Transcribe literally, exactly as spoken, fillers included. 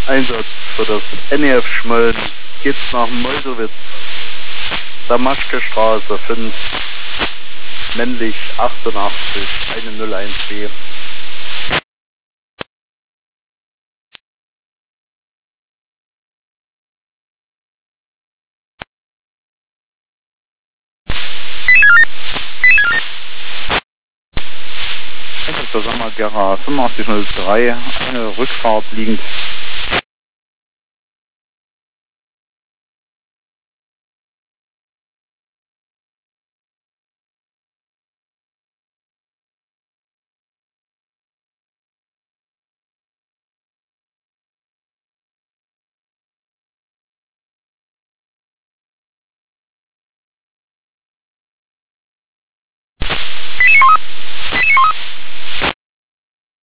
Einsatz für das N E F Schmölln geht's nach Moldowitz, Damaschke-Straße fünf, männlich achtundachtzig, eine null eins B. Das ist der Sommer Gera fünfundachtzig null drei, eine Rückfahrt liegend